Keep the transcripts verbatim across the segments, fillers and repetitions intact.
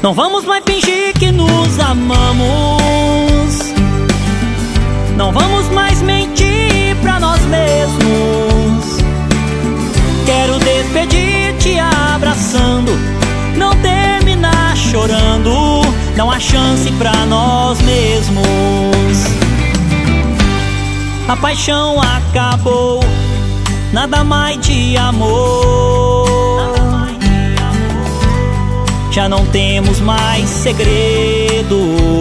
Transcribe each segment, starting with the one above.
Não vamos mais fingir que nos amamos. Não vamos mais mentir pra nós mesmos. Quero despedir-te abraçando, não terminar chorando. Não há chance pra nós mesmos. A paixão acabou, nada mais de amor. Já não temos mais segredos,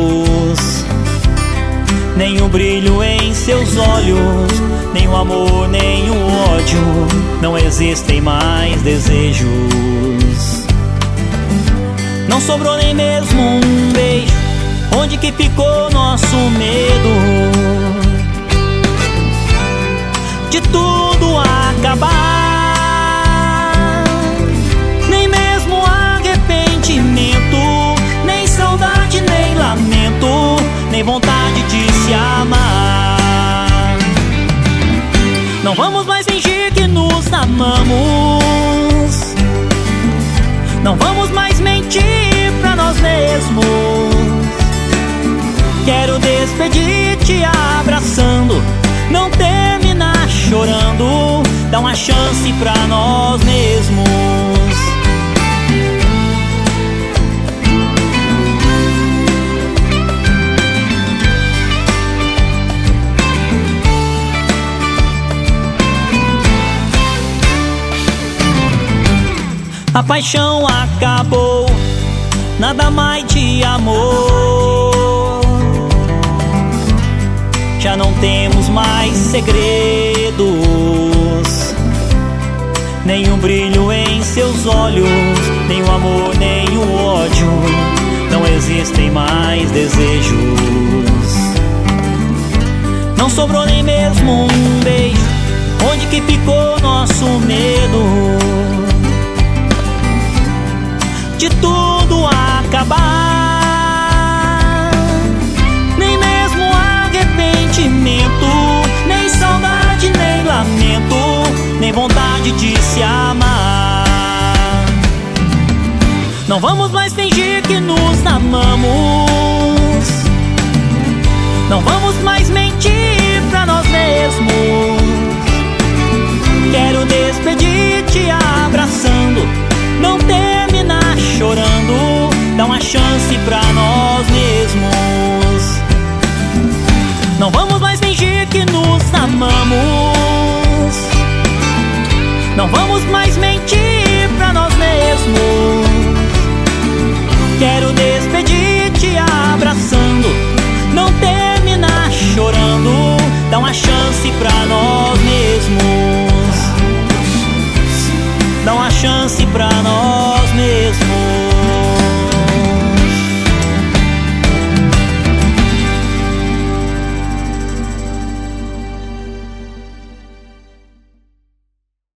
nem o brilho em seus olhos, nem o amor, nem o ódio. Não existem mais desejos. Não sobrou nem mesmo um beijo. Onde que ficou nosso medo de tudo acabar? Nem mesmo arrependimento, nem saudade, nem lamento, nem vontade de se amar. Não vamos mais fingir que nos amamos. Não vamos mais mentir pra nós mesmos. Quero despedir-te abraçando, não terminar chorando. Dá uma chance pra nós mesmos. A paixão acabou, nada mais de amor. Já não temos mais segredos, nem o brilho em seus olhos, nem o amor, nem o ódio. Não existem mais desejos. Não sobrou nem mesmo um beijo. Onde que ficou nosso medo de tudo acabar? Nem mesmo arrependimento, nem saudade, nem lamento, nem vontade de se amar. Não vamos mais fingir que nos amamos. Não vamos mais mentir pra nós mesmos. Quero despedir-te abraçando, não terminar chorando. Dá uma chance pra nós mesmos. Não vamos mais fingir que nos amamos. Não vamos mais mentir pra nós mesmos. Quero despedir-te abraçando, não terminar chorando. Dá uma chance pra nós mesmos. Dá uma chance pra